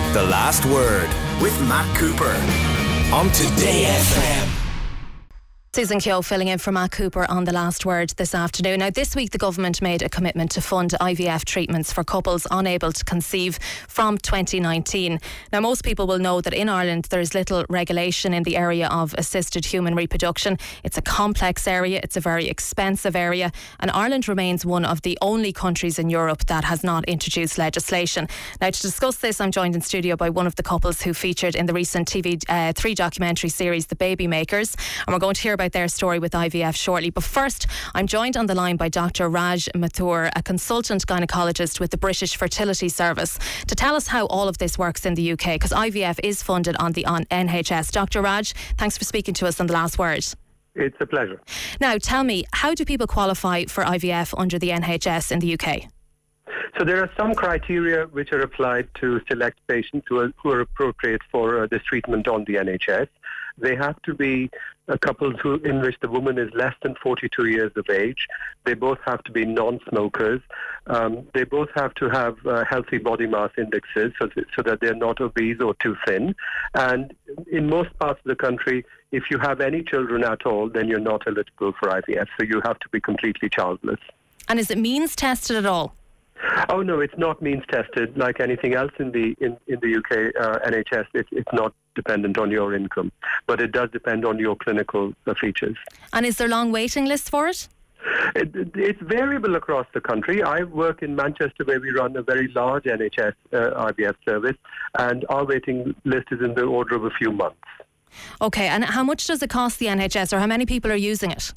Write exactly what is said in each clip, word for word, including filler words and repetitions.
The Last Word with Matt Cooper on Today F M. Susan Keogh filling in for Matt Cooper on The Last Word this afternoon. Now, this week the government made a commitment to fund I V F treatments for couples unable to conceive from twenty nineteen. Now, most people will know that in Ireland there is little regulation in the area of assisted human reproduction. It's a complex area, it's a very expensive area, and Ireland remains one of the only countries in Europe that has not introduced legislation. Now, to discuss this, I'm joined in studio by one of the couples who featured in the recent T V uh, three documentary series, The Baby Makers, and we're going to hear about their story with I V F shortly. But first, I'm joined on the line by Doctor Raj Mathur, a consultant gynaecologist with the British Fertility Service, to tell us how all of this works in the U K, because I V F is funded on the on N H S. Doctor Raj, thanks for speaking to us on The Last Word. It's a pleasure. Now, tell me, how do people qualify for I V F under the N H S in the U K? So there are some criteria which are applied to select patients who are, who are appropriate for uh, this treatment on the N H S. They have to be uh, couples who, in which the woman is less than forty-two years of age. They both have to be non-smokers. Um, they both have to have uh, healthy body mass indexes so, th- so that they're not obese or too thin. And in most parts of the country, if you have any children at all, then you're not eligible for I V F. So you have to be completely childless. And is it means tested at all? Oh no, it's not means tested like anything else in the in, in the U K uh, N H S. It, it's not dependent on your income, but it does depend on your clinical uh, features. And is there long waiting lists for it? It, it? It's variable across the country. I work in Manchester, where we run a very large N H S uh, I V F service, and our waiting list is in the order of a few months. Okay, and how much does it cost the N H S, or how many people are using it?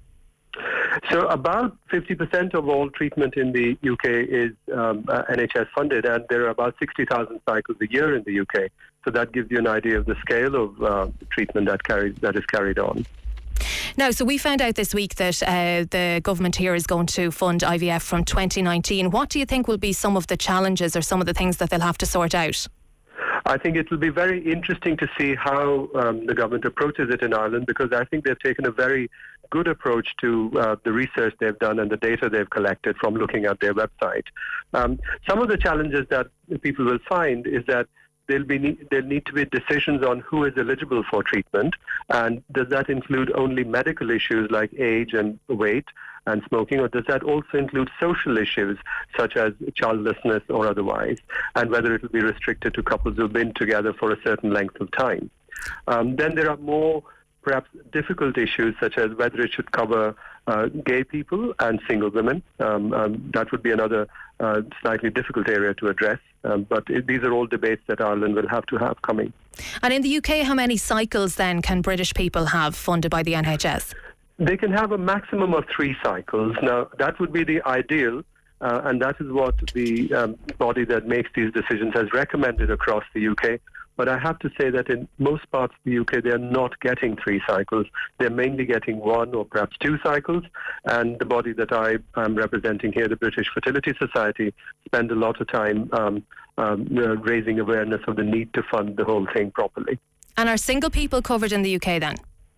So about fifty percent of all treatment in the U K is um, uh, N H S funded, and there are about sixty thousand cycles a year in the U K. So that gives you an idea of the scale of uh, treatment that carries that is carried on. Now, so we found out this week that uh, the government here is going to fund I V F from twenty nineteen. What do you think will be some of the challenges or some of the things that they'll have to sort out? I think it will be very interesting to see how um, the government approaches it in Ireland, because I think they've taken a very good approach to uh, the research they've done and the data they've collected from looking at their website. Um, some of the challenges that people will find is that there'll be there need to be decisions on who is eligible for treatment, and does that include only medical issues like age and weight and smoking, or does that also include social issues such as childlessness or otherwise, and whether it will be restricted to couples who've been together for a certain length of time. Um, then there are more perhaps difficult issues such as whether it should cover uh, gay people and single women. Um, um, that would be another uh, slightly difficult area to address, um, but it, these are all debates that Ireland will have to have coming. And in the U K, how many cycles then can British people have funded by the N H S? They can have a maximum of three cycles. Now, that would be the ideal, uh, and that is what the um, body that makes these decisions has recommended across the U K. But I have to say that in most parts of the U K, they're not getting three cycles. They're mainly getting one or perhaps two cycles. And the body that I am representing here, the British Fertility Society, spend a lot of time um, um, raising awareness of the need to fund the whole thing properly. And are single people covered in the U K then?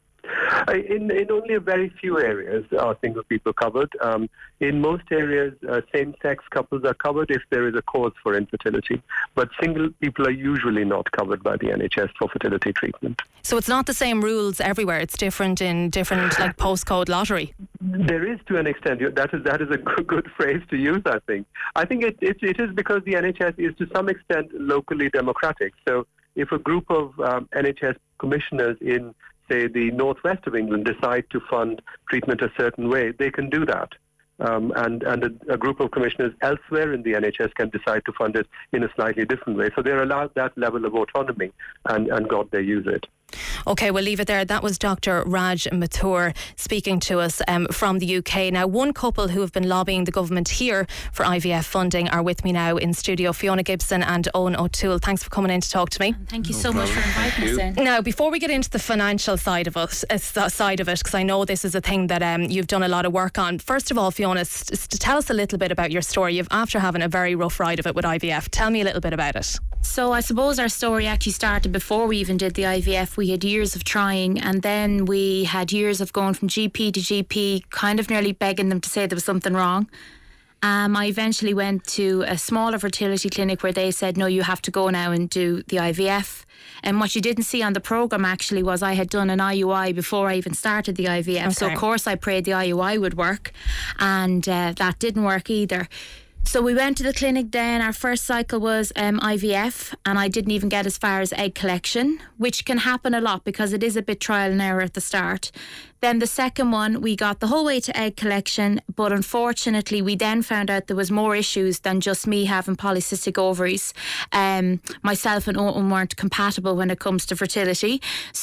In, in only a very few areas are single people covered. Um, in most areas, uh, same-sex couples are covered if there is a cause for infertility. But single people are usually not covered by the N H S for fertility treatment. So it's not the same rules everywhere. It's different in different like postcode lottery. There is, to an extent. That is that is a good, good phrase to use, I think. I think it, it, it is because the N H S is to some extent locally democratic. So if a group of um, N H S commissioners in, say, the northwest of England decide to fund treatment a certain way, they can do that. Um, and and a, a group of commissioners elsewhere in the N H S can decide to fund it in a slightly different way. So they're allowed that level of autonomy, and, and God, they use it. OK, we'll leave it there. That was Doctor Raj Mathur speaking to us um, from the U K. Now, one couple who have been lobbying the government here for I V F funding are with me now in studio, Fiona Gibson and Owen O'Toole. Thanks for coming in to talk to me. Thank you no so problem. much for inviting us in. Now, before we get into the financial side of it, uh, side of it, because I know this is a thing that um, you've done a lot of work on. First of all, Fiona, st- st- tell us a little bit about your story. You've, after having a very rough ride of it with I V F, tell me a little bit about it. So I suppose our story actually started before we even did the I V F. We had years of trying, and then we had years of going from G P to G P, kind of nearly begging them to say there was something wrong. Um, I eventually went to a smaller fertility clinic where they said, no, you have to go now and do the I V F. And what you didn't see on the programme actually was I had done an I U I before I even started the I V F. Okay. So of course I prayed the I U I would work, and uh, that didn't work either. So we went to the clinic then. Our first cycle was um, I V F, and I didn't even get as far as egg collection, which can happen a lot because it is a bit trial and error at the start. Then the second one, we got the whole way to egg collection, but unfortunately we then found out there was more issues than just me having polycystic ovaries. Um, myself and Owen weren't compatible when it comes to fertility.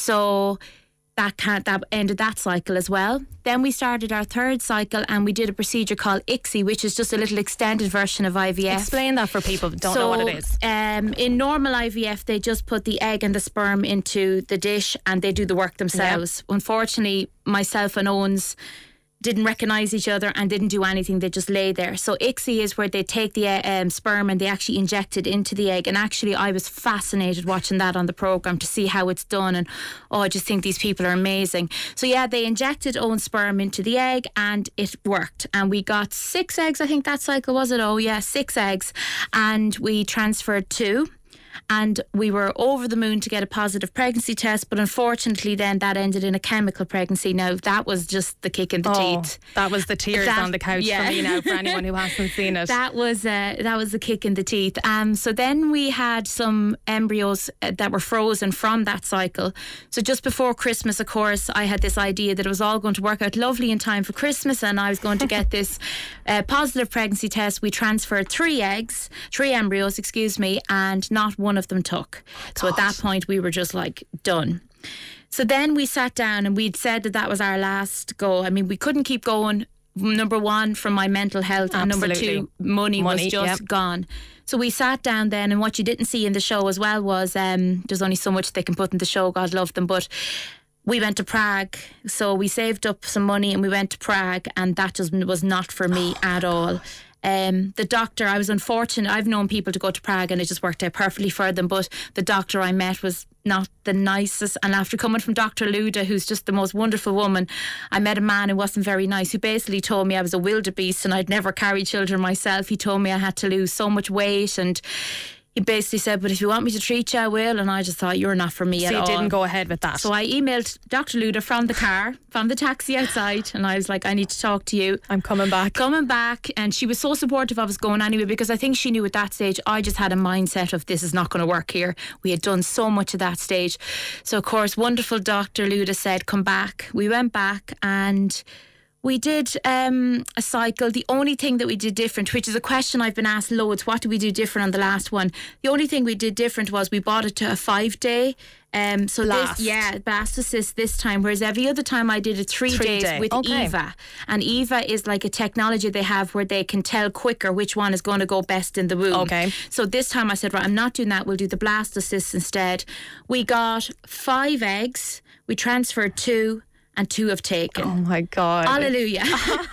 So that can't, that ended that cycle as well. Then we started our third cycle and we did a procedure called I C S I, which is just a little extended version of I V F. Explain that for people who don't so, know what it is. Um, in normal I V F, they just put the egg and the sperm into the dish and they do the work themselves. Yep. Unfortunately, myself and Owens didn't recognise each other and didn't do anything. They just lay there. So I C S I is where they take the um, sperm and they actually inject it into the egg. And actually I was fascinated watching that on the programme to see how it's done. And oh, I just think these people are amazing. So yeah, they injected Owen's sperm into the egg and it worked. And we got six eggs, I think that cycle was it? Oh yeah, six eggs. And we transferred two. And we were over the moon to get a positive pregnancy test, but unfortunately then that ended in a chemical pregnancy. Now that was just the kick in the oh, teeth. That was the tears that, on the couch yeah. for me now, for anyone who hasn't seen it. That was uh, that was the kick in the teeth. Um, so then we had some embryos uh, that were frozen from that cycle. So just before Christmas, of course, I had this idea that it was all going to work out lovely in time for Christmas, and I was going to get this uh, positive pregnancy test. We transferred three eggs, three embryos, excuse me, and not one of them took. So at that point we were just like done. So then we sat down and we'd said that that was our last go. I mean, we couldn't keep going. Number one, from my mental health, Absolutely. and number two, money, money was just yep. gone. So we sat down then, and what you didn't see in the show as well was um, there's only so much they can put in the show, God love them, but we went to Prague. So we saved up some money and we went to Prague, and that just was not for me oh at all. God. Um, the doctor, I was unfortunate. I've known people to go to Prague and it just worked out perfectly for them, but the doctor I met was not the nicest. And after coming from Doctor Luda, who's just the most wonderful woman, I met a man who wasn't very nice, who basically told me I was a wildebeest and I'd never carry children myself. He told me I had to lose so much weight, and he basically said, but if you want me to treat you, I will. And I just thought, you're not for me so at all. So you didn't go ahead with that? So I emailed Doctor Luda from the car, from the taxi outside, and I was like, I need to talk to you. I'm coming back. Coming back. And she was so supportive of us going anyway, because I think she knew at that stage, I just had a mindset of this is not going to work here. We had done so much at that stage. So of course, wonderful Doctor Luda said, come back. We went back and we did um, a cycle. The only thing that we did different, which is a question I've been asked loads, what did we do different on the last one? The only thing we did different was we bought it to a five day. Um, so Blast. this, yeah, blastocyst this time, whereas every other time I did it three, three days day. with okay. Eva. And Eva is like a technology they have where they can tell quicker which one is going to go best in the womb. Okay. So this time I said, right, I'm not doing that. We'll do the blastocyst instead. We got five eggs. We transferred two. And two have taken. Oh my God. Hallelujah.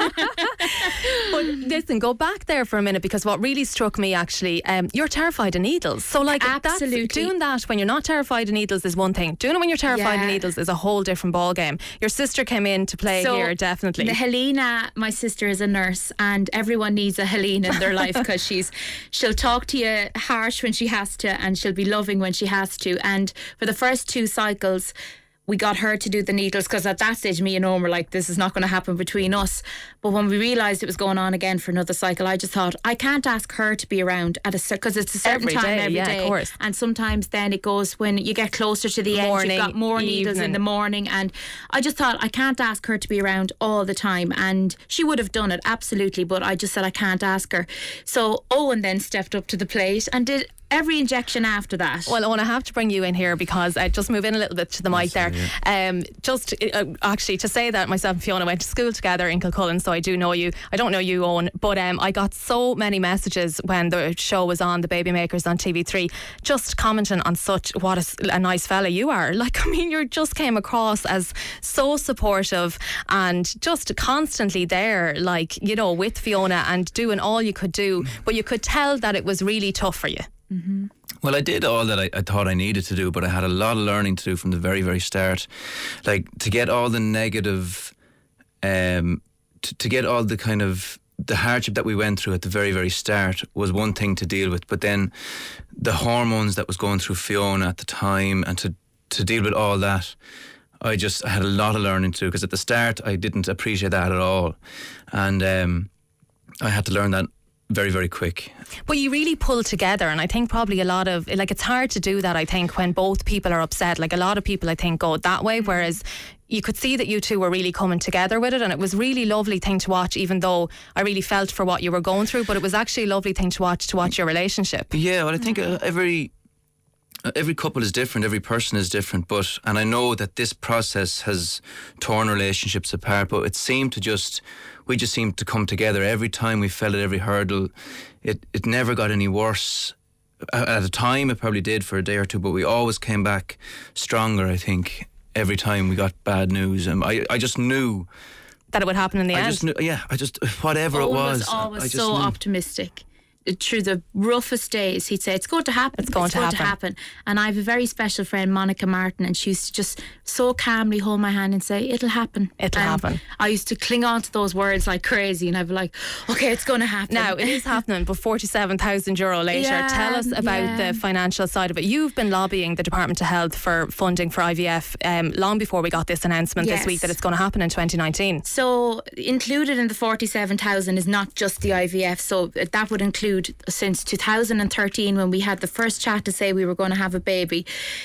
But listen, go back there for a minute, because what really struck me actually, um, you're terrified of needles. So like Absolutely. That's, doing that when you're not terrified of needles is one thing. Doing it when you're terrified yeah. of needles is a whole different ball game. Your sister came in to play so here, definitely. The Helena, my sister, is a nurse, and everyone needs a Helena in their life, because she's she'll talk to you harsh when she has to, and she'll be loving when she has to. And for the first two cycles, we got her to do the needles, because at that stage me and Owen were like, this is not going to happen between us. But when we realised it was going on again for another cycle, I just thought, I can't ask her to be around at a because it's a certain every time day, every yeah, day. Of course. And sometimes then it goes when you get closer to the morning, end, you've got more evening. needles in the morning. And I just thought, I can't ask her to be around all the time. And she would have done it, absolutely, but I just said I can't ask her. So Owen then stepped up to the plate and did every injection after that. Well, Owen, I have to bring you in here, because I just move in a little bit to the mic there. Yeah. Um, just uh, actually to say that myself and Fiona went to school together in Kilcullen, so I do know you. I don't know you, Owen, but um, I got so many messages when the show was on, The Baby Makers on T V three, just commenting on such what a, a nice fella you are. Like, I mean, you just came across as so supportive and just constantly there, like, you know, with Fiona and doing all you could do, but you could tell that it was really tough for you. Mm-hmm. Well, I did all that I, I thought I needed to do, but I had a lot of learning to do from the very, very start. Like, to get all the negative, um, to, to get all the kind of the hardship that we went through at the very, very start was one thing to deal with, but then the hormones that was going through Fiona at the time, and to, to deal with all that, I just I had a lot of learning to do, because at the start I didn't appreciate that at all, and um, I had to learn that very, very quick. But you really pull together, and I think probably a lot of, like, it's hard to do that, I think, when both people are upset. Like, a lot of people, I think, go that way, whereas you could see that you two were really coming together with it, and it was really lovely thing to watch, even though I really felt for what you were going through, but it was actually a lovely thing to watch, to watch your relationship. Yeah, well, I think uh, every every couple is different, every person is different, but, and I know that this process has torn relationships apart, but it seemed to just, we just seemed to come together every time we fell at every hurdle. It it never got any worse. At a time it probably did for a day or two, but we always came back stronger, I think, every time we got bad news. And I, I just knew that it would happen in the I end. Just knew, yeah, I just, whatever it was. Always I just so knew. optimistic. Through the roughest days, he'd say, it's going to happen. It's going, it's to, going happen. to happen. And I have a very special friend, Monica Martin, and she used to just so calmly hold my hand and say, it'll happen. It'll and happen. I used to cling on to those words like crazy, and I'd be like, okay, it's going to happen. Now, it is happening, but forty-seven thousand euro later. Yeah, Tell us about yeah. the financial side of it. You've been lobbying the Department of Health for funding for I V F um, long before we got this announcement Yes. this week that it's going to happen in twenty nineteen. So included in the forty-seven thousand is not just the I V F. So that would include, since two thousand thirteen, when we had the first chat to say we were going to have a baby,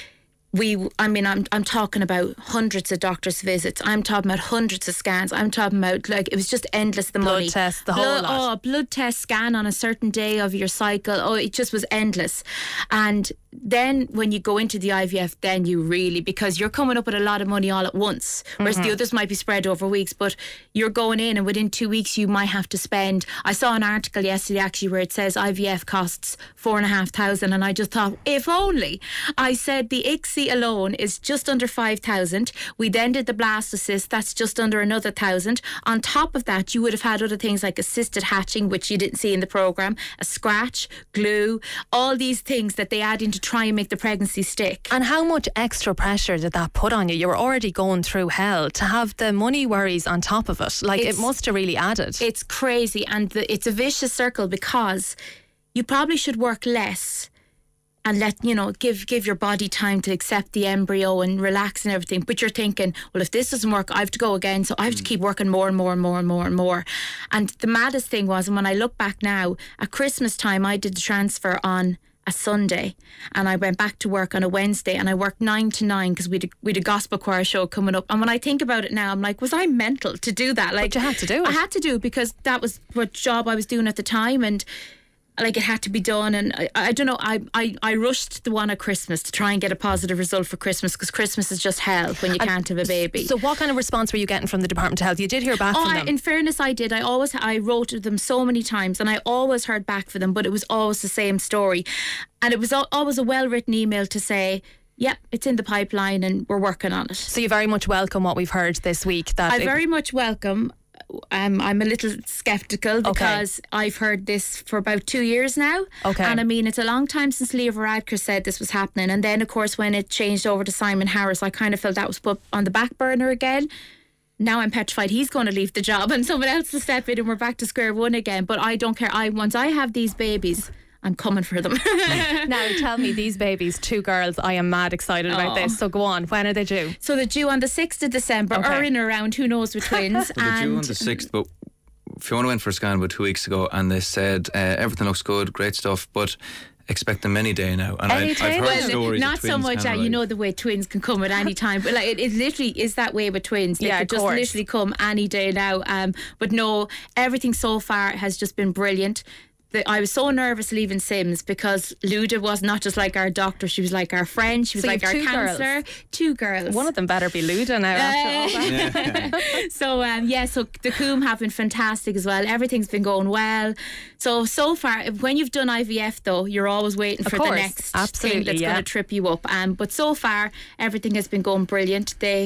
we, I mean, I'm I'm talking about hundreds of doctors' visits. I'm talking about hundreds of scans. I'm talking about, like, it was just endless, the Blood money. tests, the whole blood, lot. Oh, blood test, scan on a certain day of your cycle. Oh, it just was endless. And then when you go into the I V F, then you really, because you're coming up with a lot of money all at once, whereas Mm-hmm. the others might be spread over weeks, but you're going in and within two weeks you might have to spend, I saw an article yesterday actually where it says I V F costs four and a half thousand, and I just thought, if only. I said the I C S I alone is just under five thousand. We then did the blastocyst, that's just under another thousand. On top of that, you would have had other things like assisted hatching, which you didn't see in the programme, a scratch, glue, all these things that they add in to try and make the pregnancy stick. And how much extra pressure did that put on you? You were already going through hell. To have the money worries on top of it, like, It's- it must have really added. It's crazy, and the, it's a vicious circle, because you probably should work less and let, you know, give give your body time to accept the embryo and relax and everything. But you're thinking, well, if this doesn't work, I have to go again. So I have to keep working more and more and more and more and more. And the maddest thing was, and when I look back now, at Christmas time, I did the transfer on a Sunday, and I went back to work on a Wednesday, and I worked nine to nine because we'd a, we'd a gospel choir show coming up. And when I think about it now, I'm like, was I mental to do that? Like, But you had to do it. I had to do it because that was what job I was doing at the time, and like, it had to be done. And I, I don't know, I, I, I rushed the one at Christmas to try and get a positive result for Christmas, because Christmas is just hell when you And can't have a baby. So what kind of response were you getting from the Department of Health? You did hear back Oh, from I, them. in fairness, I did. I always, I wrote to them so many times, and I always heard back for them, but it was always the same story. And it was al- always a well-written email to say, yep, it's in the pipeline and we're working on it. So you very much welcome what we've heard this week. That I it- very much welcome. Um, I'm a little sceptical Okay. because I've heard this for about two years now. Okay. And I mean, it's a long time since Leo Varadkar said this was happening. And then, of course, when it changed over to Simon Harris, I kind of felt that was put on the back burner again. Now I'm petrified he's going to leave the job and someone else will step in and we're back to square one again. But I don't care. I Once I have these babies, I'm coming for them. Now tell me, these babies, two girls, I am mad excited about Oh. this. So go on, when are they due? So they're due on the sixth of December, Okay. or in or around, who knows, with twins. Well, they're due and on the sixth, but Fiona went for a scan about two weeks ago, and they said uh, everything looks good, great stuff, but expect them any day now. And Any I've, day I've heard now? Well, stories not of so twins much can that you arrive. know the way twins can come at any time, but like it, it literally is that way with twins. They Yeah, could of just course. literally come any day now. Um, but no, everything so far has just been brilliant. The, I was so nervous leaving Sims because Luda was not just like our doctor; she was like our friend. She was So like you've our two girls. counsellor. Two girls. One of them better be Luda now after all that. So um, yeah, so the Coombe have been fantastic as well. Everything's been going well. So so far, when you've done I V F though, you're always waiting Of for course, the next absolutely, thing that's yeah. going to trip you up. Um, but so far, everything has been going brilliant. They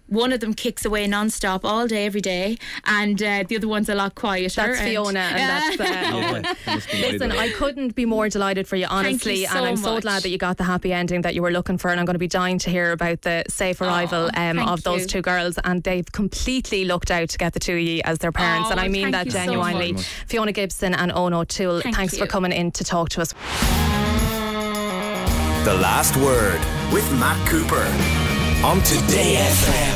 one of them kicks away non-stop all day, every day, and uh, the other one's a lot quieter. That's and, Fiona, and that's uh, Owen. Yeah, Listen, I couldn't be more delighted for you, honestly, you so and I'm so much. glad that you got the happy ending that you were looking for, and I'm going to be dying to hear about the safe arrival Oh, um, thank of those you. two girls, and they've completely looked out to get the two of you as their parents, Oh, and I mean thank that you so genuinely. much. Fiona Gibson and Owen O'Toole, Thank thanks you. for coming in to talk to us. The Last Word with Matt Cooper on Today F M.